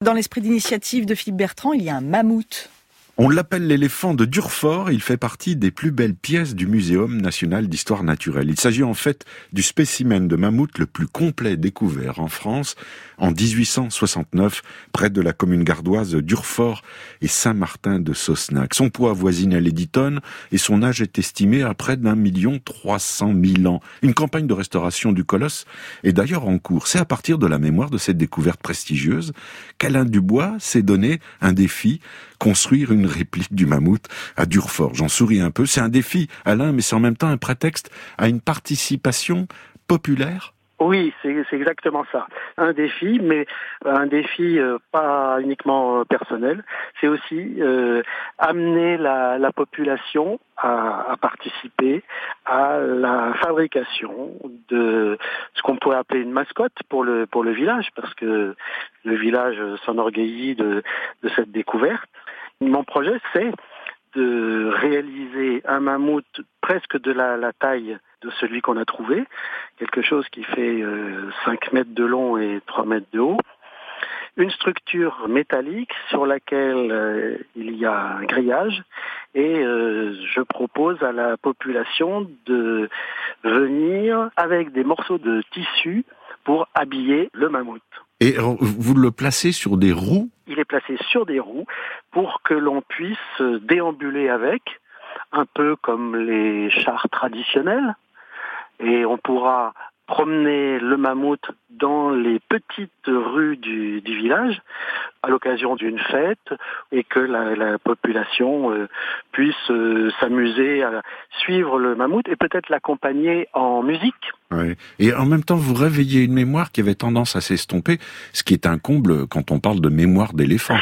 Dans l'esprit d'initiative de Philippe Bertrand, il y a un mammouth. On l'appelle l'éléphant de Durfort, il fait partie des plus belles pièces du Muséum national d'histoire naturelle. Il s'agit en fait du spécimen de mammouth le plus complet découvert en France en 1869, près de la commune gardoise de Durfort et Saint-Martin-de-Sosnac. Son poids avoisine les 10 tonnes et son âge est estimé à près d'1,3 million ans. Une campagne de restauration du colosse est d'ailleurs en cours. C'est à partir de la mémoire de cette découverte prestigieuse qu'Alain Dubois s'est donné un défi: construire une réplique du mammouth à Durfort. J'en souris un peu. C'est un défi, Alain, mais c'est en même temps un prétexte à une participation populaire. Oui, c'est exactement ça. Un défi, mais un défi pas uniquement personnel. C'est aussi amener la population à participer à la fabrication de ce qu'on pourrait appeler une mascotte pour le village, parce que le village s'enorgueillit de cette découverte. Mon projet, c'est de réaliser un mammouth presque de la taille de celui qu'on a trouvé, quelque chose qui fait 5 mètres de long et 3 mètres de haut, une structure métallique sur laquelle il y a un grillage, et je propose à la population de venir avec des morceaux de tissu pour habiller le mammouth. Et vous le placez sur des roues ? Il est placé sur des roues pour que l'on puisse déambuler avec, un peu comme les chars traditionnels, et on pourra promener le mammouth dans les petites rues du village à l'occasion d'une fête, et que la population puisse s'amuser à suivre le mammouth et peut-être l'accompagner en musique. Ouais. Et en même temps, vous réveillez une mémoire qui avait tendance à s'estomper, ce qui est un comble quand on parle de mémoire d'éléphant.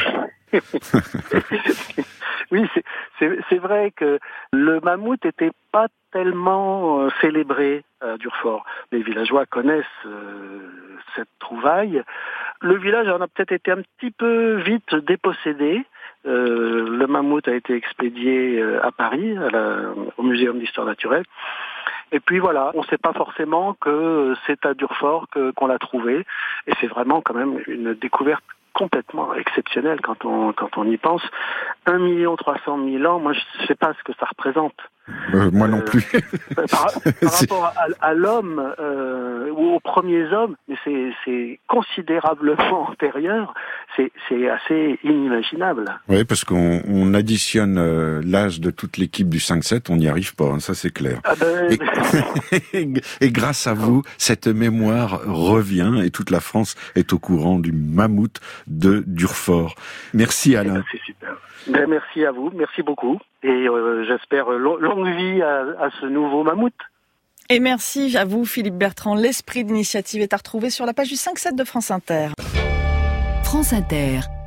Oui, c'est vrai que le mammouth n'était pas tellement célébré à Durfort. Les villageois connaissent cette trouvaille. Le village en a peut-être été un petit peu vite dépossédé. Le mammouth a été expédié à Paris, au Muséum d'histoire naturelle. Et puis voilà, on ne sait pas forcément que c'est à Durfort qu'on l'a trouvé. Et c'est vraiment quand même une découverte complètement exceptionnelle quand on y pense. 1,3 million ans, moi je ne sais pas ce que ça représente. Moi non plus. Par rapport à l'homme, ou aux premiers hommes, mais c'est considérablement antérieur, c'est assez inimaginable. Oui, parce qu'on additionne l'âge de toute l'équipe du 5-7, on n'y arrive pas, hein, ça c'est clair. Et grâce à vous, cette mémoire revient et toute la France est au courant du mammouth de Durfort. Merci Alain. C'est super. Merci à vous, merci beaucoup. Et j'espère longue vie à ce nouveau mammouth. Et merci à vous Philippe Bertrand. L'esprit d'initiative est à retrouver sur la page du 5-7 de France Inter. France Inter.